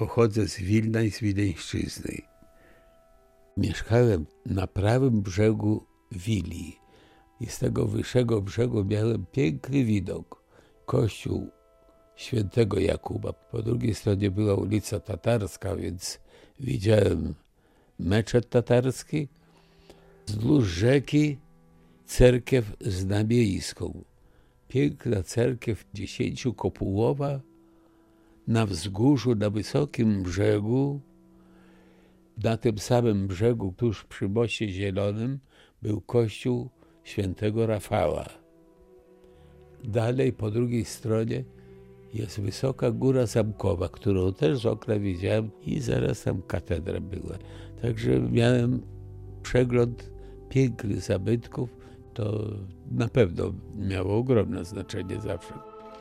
pochodzę z Wilna i z Wileńszczyzny. Mieszkałem na prawym brzegu Wili i z tego wyższego brzegu miałem piękny widok. Kościół Świętego Jakuba. Po drugiej stronie była ulica Tatarska, więc widziałem meczet tatarski. Wzdłuż rzeki cerkiew znamiejską. Piękna cerkiew 10-kopułowa na wzgórzu, na wysokim brzegu. Na tym samym brzegu, tuż przy Moście Zielonym, był kościół Świętego Rafała. Dalej po drugiej stronie jest wysoka góra zamkowa, którą też z okna widziałem i zaraz tam katedra była. Także miałem przegląd pięknych zabytków. To na pewno miało ogromne znaczenie zawsze.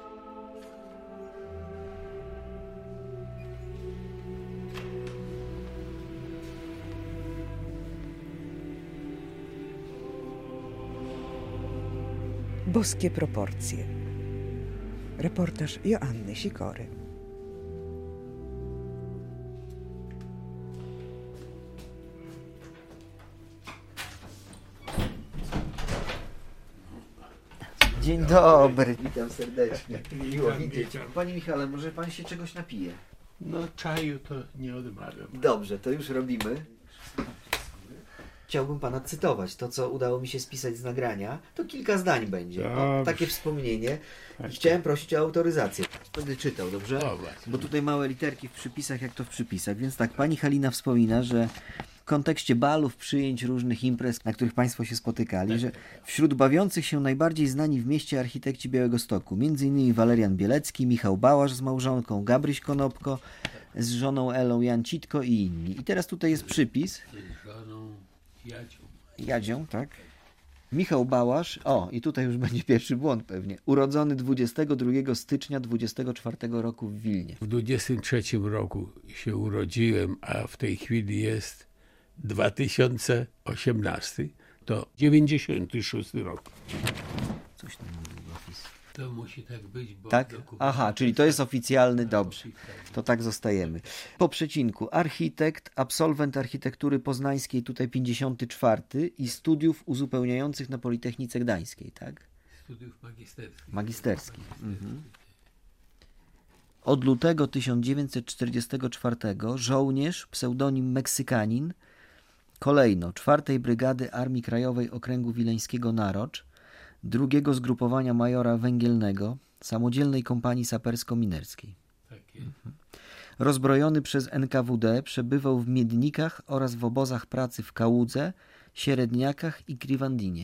Boskie proporcje. Reportaż Joanny Sikory. Dzień dobry, witam serdecznie. Miło widzieć. Panie Michale, może pan się czegoś napije? No czaju to nie odmawiam. Dobrze, to już robimy. Chciałbym pana cytować to, co udało mi się spisać z nagrania. To kilka zdań będzie. O, takie wspomnienie. I chciałem prosić o autoryzację. Będę czytał, dobrze? Bo tutaj małe literki w przypisach, jak to w przypisach. Więc tak, pani Halina wspomina, że w kontekście balów, przyjęć, różnych imprez, na których państwo się spotykali, że wśród bawiących się najbardziej znani w mieście architekci Białegostoku, m.in. Walerian Bielecki, Michał Bałasz z małżonką, Gabryś Konopko z żoną Elą, Jan Citko i inni. I teraz tutaj jest przypis. Z żoną Jadzią, tak? Michał Bałasz, i tutaj już będzie pierwszy błąd pewnie, urodzony 22 stycznia 24 roku w Wilnie. W 23 roku się urodziłem, a w tej chwili jest 2018, to 96 rok. Coś tam mówił długopis. To musi tak być, bo... Tak? Aha, czyli to jest oficjalny, dobrze. To tak zostajemy. Po przecinku, architekt, absolwent architektury poznańskiej, tutaj 54 i studiów uzupełniających na Politechnice Gdańskiej, tak? Studiów magisterskich. Mhm. Od lutego 1944 żołnierz, pseudonim Meksykanin, kolejno 4. Brygady Armii Krajowej Okręgu Wileńskiego Narocz, 2. Zgrupowania Majora Węgielnego, Samodzielnej Kompanii Sapersko-Minerskiej. Tak jest. Rozbrojony przez NKWD przebywał w Miednikach oraz w obozach pracy w Kałudze, Sieredniakach i Kriwandinie.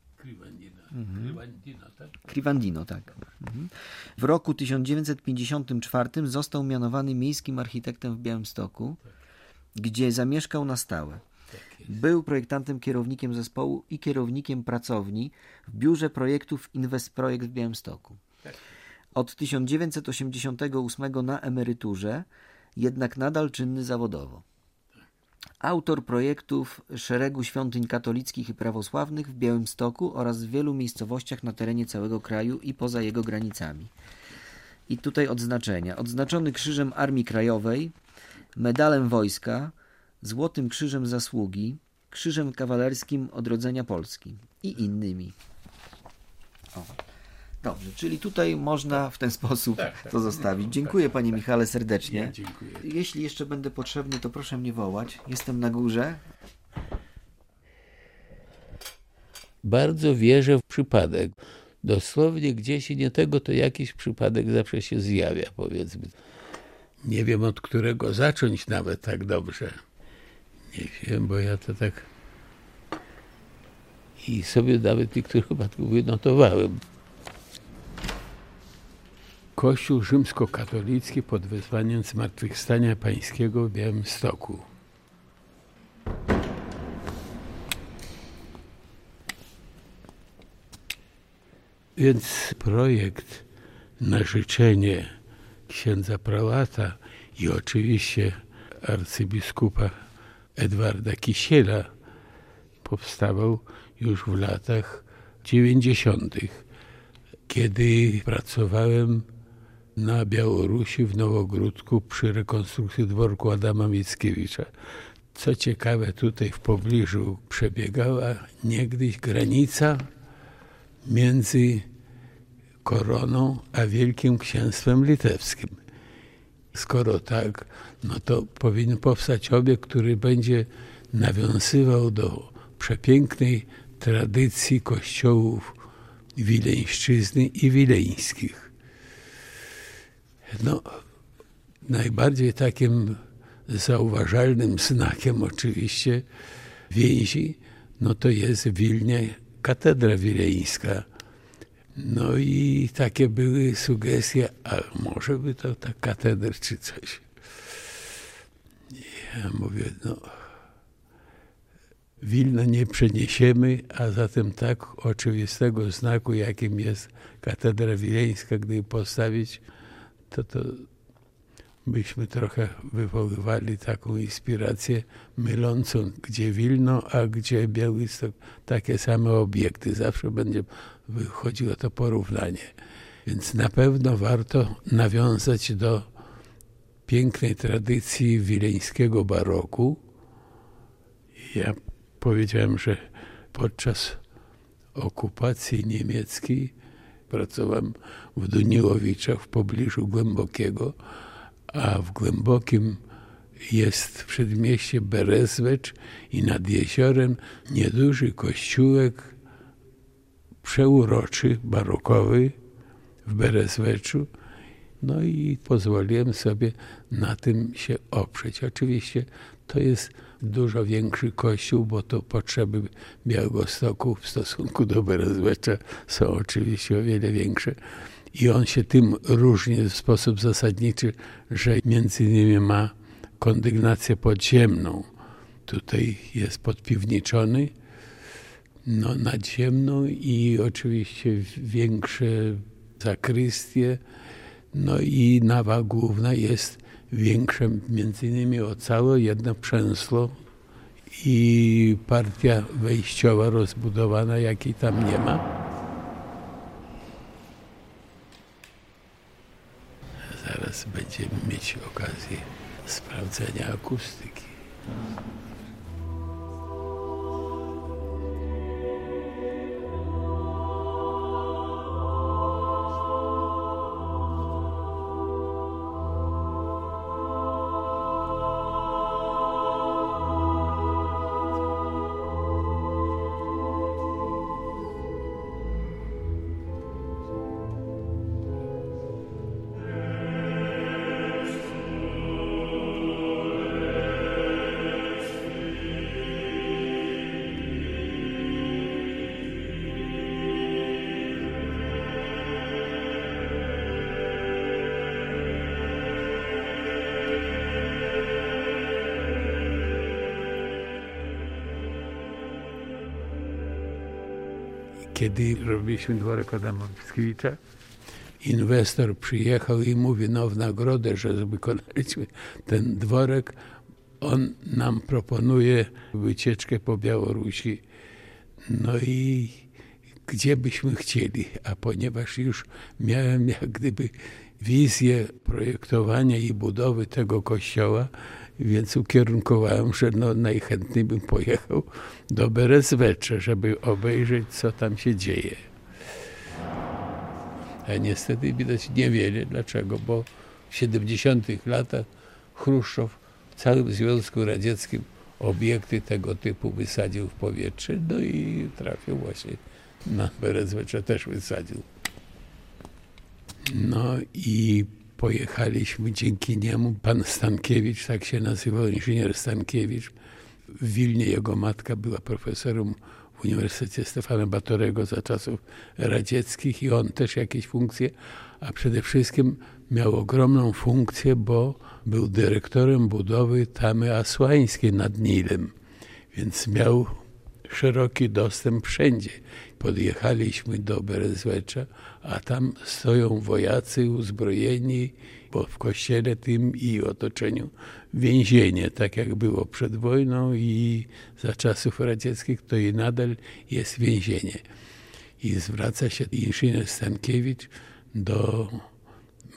Kriwandino, tak. W roku 1954 został mianowany miejskim architektem w Białymstoku, gdzie zamieszkał na stałe. Był projektantem, kierownikiem zespołu i kierownikiem pracowni w biurze projektów Inwestprojekt w Białymstoku. Od 1988 na emeryturze, jednak nadal czynny zawodowo. Autor projektów szeregu świątyń katolickich i prawosławnych w Białymstoku oraz w wielu miejscowościach na terenie całego kraju i poza jego granicami. I tutaj odznaczenia. Odznaczony Krzyżem Armii Krajowej, Medalem Wojska, Złotym Krzyżem Zasługi, Krzyżem Kawalerskim Odrodzenia Polski i innymi. Dobrze, czyli tutaj można w ten sposób to zostawić. Dziękuję panie Michale serdecznie. Ja dziękuję. Jeśli jeszcze będę potrzebny, to proszę mnie wołać. Jestem na górze. Bardzo wierzę w przypadek. Dosłownie gdzieś i nie tego, to jakiś przypadek zawsze się zjawia, powiedzmy. Nie wiem, od którego zacząć nawet tak dobrze. Nie wiem, bo ja to tak i sobie nawet niektórych przypadków wynotowałem. Kościół rzymskokatolicki pod wezwaniem Zmartwychwstania Pańskiego w Białymstoku. Więc projekt na życzenie księdza prałata i oczywiście arcybiskupa Edwarda Kisiela powstawał już w latach 90., kiedy pracowałem na Białorusi, w Nowogródku, przy rekonstrukcji dworku Adama Mickiewicza. Co ciekawe, tutaj w pobliżu przebiegała niegdyś granica między Koroną a Wielkim Księstwem Litewskim. Skoro tak, no to powinien powstać obiekt, który będzie nawiązywał do przepięknej tradycji kościołów wileńszczyzny i wileńskich. No, najbardziej takim zauważalnym znakiem oczywiście więzi, no to jest w Wilnie katedra wileńska. No i takie były sugestie, a może by to ta katedra czy coś. Ja mówię, no Wilna nie przeniesiemy, a zatem tak oczywistego znaku, jakim jest katedra wileńska, gdy postawić, to byśmy trochę wywoływali taką inspirację mylącą, gdzie Wilno, a gdzie Białystok, takie same obiekty. Zawsze będzie wychodziło to porównanie. Więc na pewno warto nawiązać do pięknej tradycji wileńskiego baroku. Ja powiedziałem, że podczas okupacji niemieckiej pracowałem w Duniłowiczach w pobliżu Głębokiego, a w Głębokim jest w przedmieście Berezwecz i nad jeziorem nieduży kościółek przeuroczy, barokowy w Berezweczu. No i pozwoliłem sobie na tym się oprzeć. Oczywiście to jest dużo większy kościół, bo to potrzeby Białegostoku w stosunku do Berezwecza są oczywiście o wiele większe. I on się tym różni w sposób zasadniczy, że między innymi ma kondygnację podziemną. Tutaj jest podpiwniczony, no, nadziemną i oczywiście większe zakrystie. No i nawa główna jest większa, między innymi o całe jedno przęsło i partia wejściowa rozbudowana, jakiej tam nie ma. Zaraz będziemy mieć okazję sprawdzenia akustyki. Kiedy robiliśmy dworek Adama Mickiewicza, inwestor przyjechał i mówi, no w nagrodę, że wykonaliśmy ten dworek, on nam proponuje wycieczkę po Białorusi. No i gdzie byśmy chcieli, a ponieważ już miałem jak gdyby wizję projektowania i budowy tego kościoła, więc ukierunkowałem, że no najchętniej bym pojechał do Berezwecza, żeby obejrzeć, co tam się dzieje. A niestety widać niewiele. Dlaczego? Bo w 70. latach Chruszczow w całym Związku Radzieckim obiekty tego typu wysadził w powietrze, no i trafił właśnie na Berezwecza, też wysadził. No i pojechaliśmy dzięki niemu, pan Stankiewicz, tak się nazywał, inżynier Stankiewicz. W Wilnie jego matka była profesorem w Uniwersytecie Stefana Batorego za czasów radzieckich i on też jakieś funkcje, a przede wszystkim miał ogromną funkcję, bo był dyrektorem budowy Tamy Asłańskiej nad Nilem, więc miał szeroki dostęp wszędzie. Podjechaliśmy do Berezwecza, a tam stoją wojacy uzbrojeni, bo w kościele tym i otoczeniu więzienie, tak jak było przed wojną i za czasów radzieckich, to i nadal jest więzienie. I zwraca się inżynier Stankiewicz do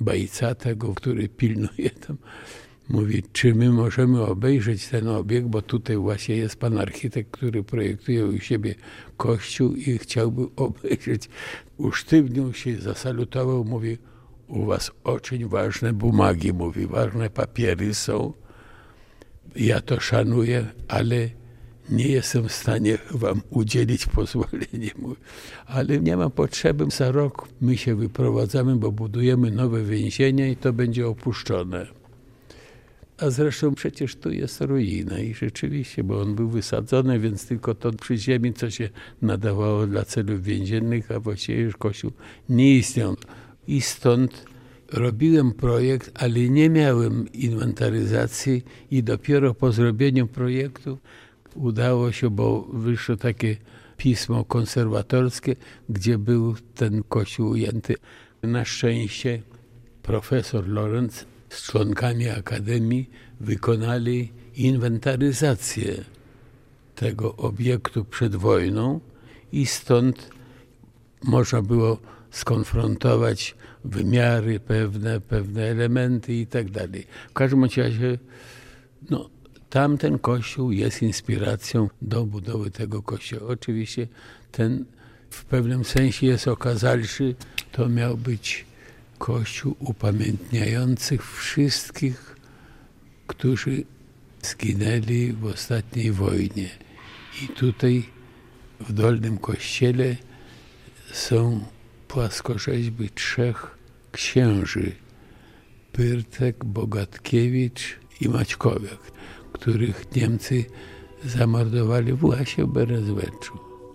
Bajcatego, który pilnuje tam, mówi, czy my możemy obejrzeć ten obiekt, bo tutaj właśnie jest pan architekt, który projektuje u siebie kościół i chciałby obejrzeć. Usztywnił się, zasalutował, mówi, u was очень ważne bumagi, mówi, ważne papiery są. Ja to szanuję, ale nie jestem w stanie wam udzielić pozwolenia. Ale nie ma potrzeby, za rok my się wyprowadzamy, bo budujemy nowe więzienie i to będzie opuszczone. A zresztą przecież tu jest ruina i rzeczywiście, bo on był wysadzony, więc tylko to przy ziemi, co się nadawało dla celów więziennych, a właściwie już kościół nie istniał. I stąd robiłem projekt, ale nie miałem inwentaryzacji i dopiero po zrobieniu projektu udało się, bo wyszło takie pismo konserwatorskie, gdzie był ten kościół ujęty. Na szczęście profesor Lorenz z członkami Akademii wykonali inwentaryzację tego obiektu przed wojną i stąd można było skonfrontować wymiary, pewne elementy i tak dalej. W każdym razie tamten kościół jest inspiracją do budowy tego kościoła. Oczywiście ten w pewnym sensie jest okazalszy. To miał być kościół upamiętniających wszystkich, którzy zginęli w ostatniej wojnie. I tutaj w Dolnym Kościele są płaskorzeźby 3 księży, Pyrtek, Bogatkiewicz i Maćkowiak, których Niemcy zamordowali właśnie w Berezoweczu.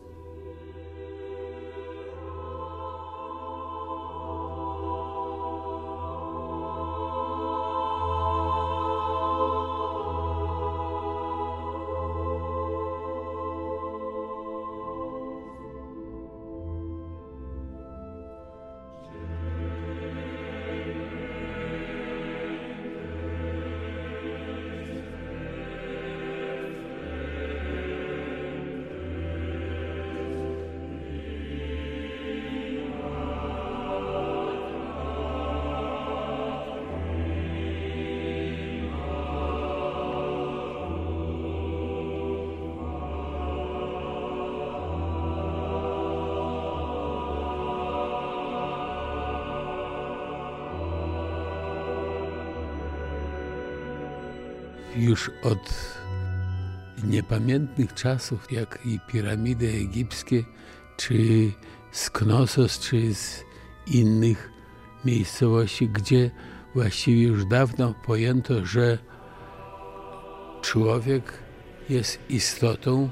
Już od niepamiętnych czasów, jak i piramidy egipskie, czy z Knossos, czy z innych miejscowości, gdzie właściwie już dawno pojęto, że człowiek jest istotą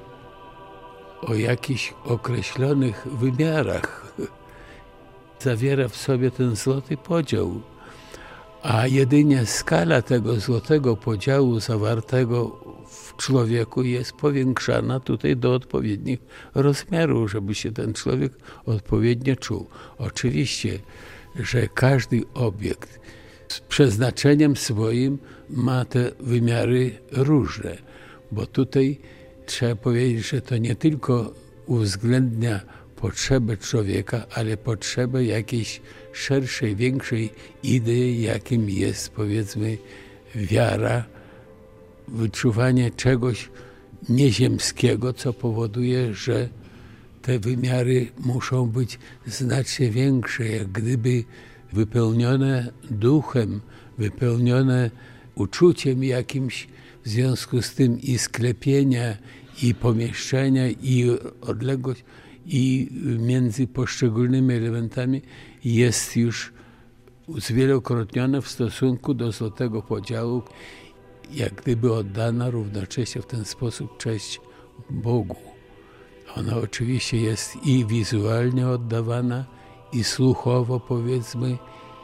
o jakichś określonych wymiarach. Zawiera w sobie ten złoty podział. A jedynie skala tego złotego podziału zawartego w człowieku jest powiększana tutaj do odpowiednich rozmiarów, żeby się ten człowiek odpowiednio czuł. Oczywiście, że każdy obiekt z przeznaczeniem swoim ma te wymiary różne, bo tutaj trzeba powiedzieć, że to nie tylko uwzględnia potrzebę człowieka, ale potrzebę jakiejś szerszej, większej idei, jakim jest, powiedzmy, wiara, wyczuwanie czegoś nieziemskiego, co powoduje, że te wymiary muszą być znacznie większe, jak gdyby wypełnione duchem, wypełnione uczuciem jakimś, w związku z tym i sklepienia, i pomieszczenia, i odległość, i między poszczególnymi elementami jest już zwielokrotnione w stosunku do złotego podziału, jak gdyby oddana równocześnie w ten sposób cześć Bogu. Ona oczywiście jest i wizualnie oddawana, i słuchowo, powiedzmy,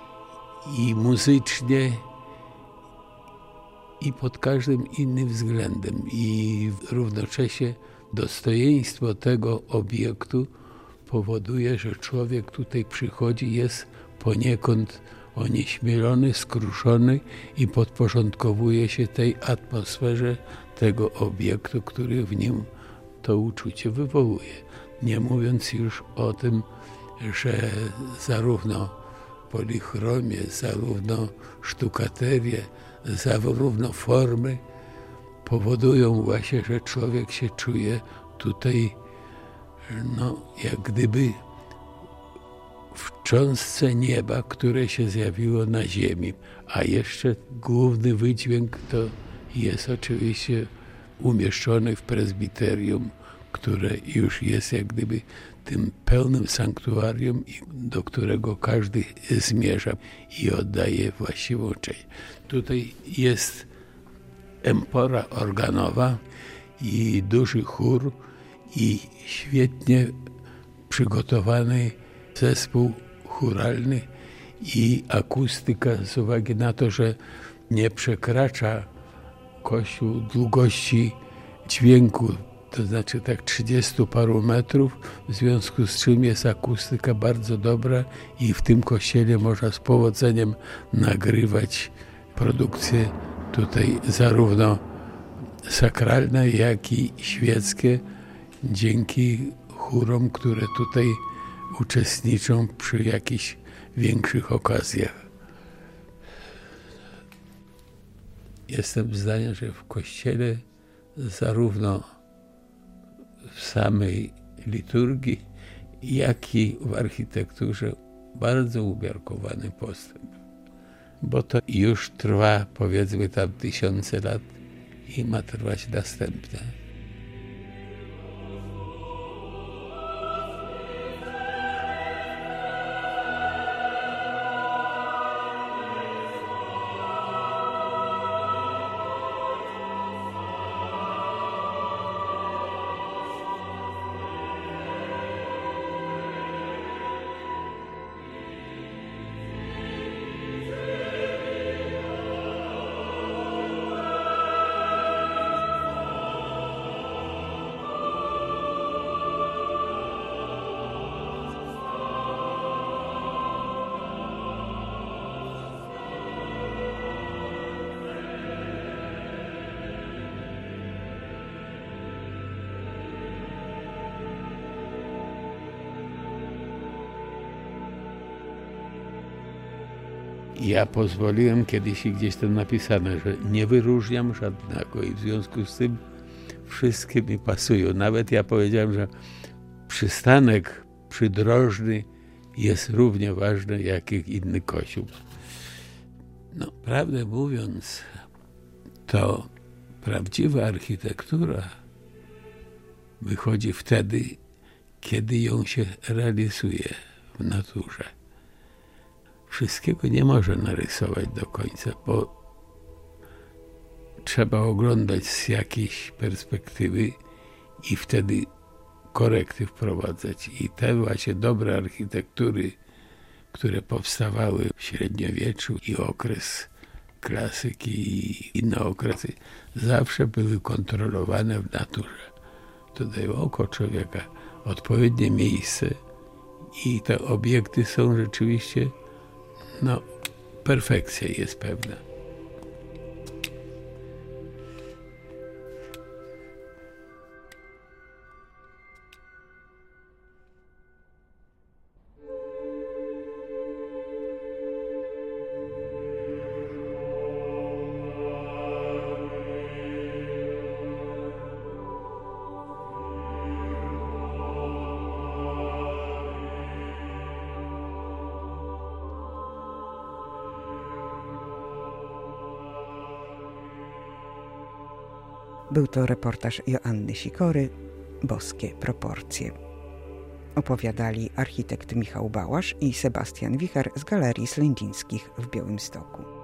i muzycznie, i pod każdym innym względem. I równocześnie dostojeństwo tego obiektu powoduje, że człowiek tutaj przychodzi, jest poniekąd onieśmielony, skruszony i podporządkowuje się tej atmosferze tego obiektu, który w nim to uczucie wywołuje. Nie mówiąc już o tym, że zarówno polichromię, zarówno sztukaterię, zarówno formy powodują właśnie, że człowiek się czuje tutaj jak gdyby w cząstce nieba, które się zjawiło na ziemi. A jeszcze główny wydźwięk to jest oczywiście umieszczony w prezbiterium, które już jest jak gdyby tym pełnym sanktuarium, do którego każdy zmierza i oddaje właściwą cześć. Tutaj jest empora organowa i duży chór i świetnie przygotowany zespół chóralny i akustyka z uwagi na to, że nie przekracza kościół długości dźwięku, to znaczy tak 30 paru metrów, w związku z czym jest akustyka bardzo dobra i w tym kościele można z powodzeniem nagrywać produkcje tutaj zarówno sakralne, jak i świeckie, dzięki chórom, które tutaj uczestniczą przy jakichś większych okazjach. Jestem zdania, że w kościele zarówno w samej liturgii, jak i w architekturze bardzo umiarkowany postęp. Bo to już trwa, powiedzmy, tam 1000 lat i ma trwać następne. Ja pozwoliłem kiedyś i gdzieś tam napisane, że nie wyróżniam żadnego i w związku z tym wszystkie mi pasują. Nawet ja powiedziałem, że przystanek przydrożny jest równie ważny jak i inny kościół. Prawdę mówiąc, to prawdziwa architektura wychodzi wtedy, kiedy ją się realizuje w naturze. Wszystkiego nie może narysować do końca, bo trzeba oglądać z jakiejś perspektywy i wtedy korekty wprowadzać. I te właśnie dobre architektury, które powstawały w średniowieczu i okres klasyki i inne okresy, zawsze były kontrolowane w naturze. Tutaj oko człowieka, odpowiednie miejsce i te obiekty są rzeczywiście perfekcja jest pewna. Był to reportaż Joanny Sikory, Boskie proporcje. Opowiadali architekt Michał Bałasz i Sebastian Wicher z Galerii Slędzińskich w Białymstoku.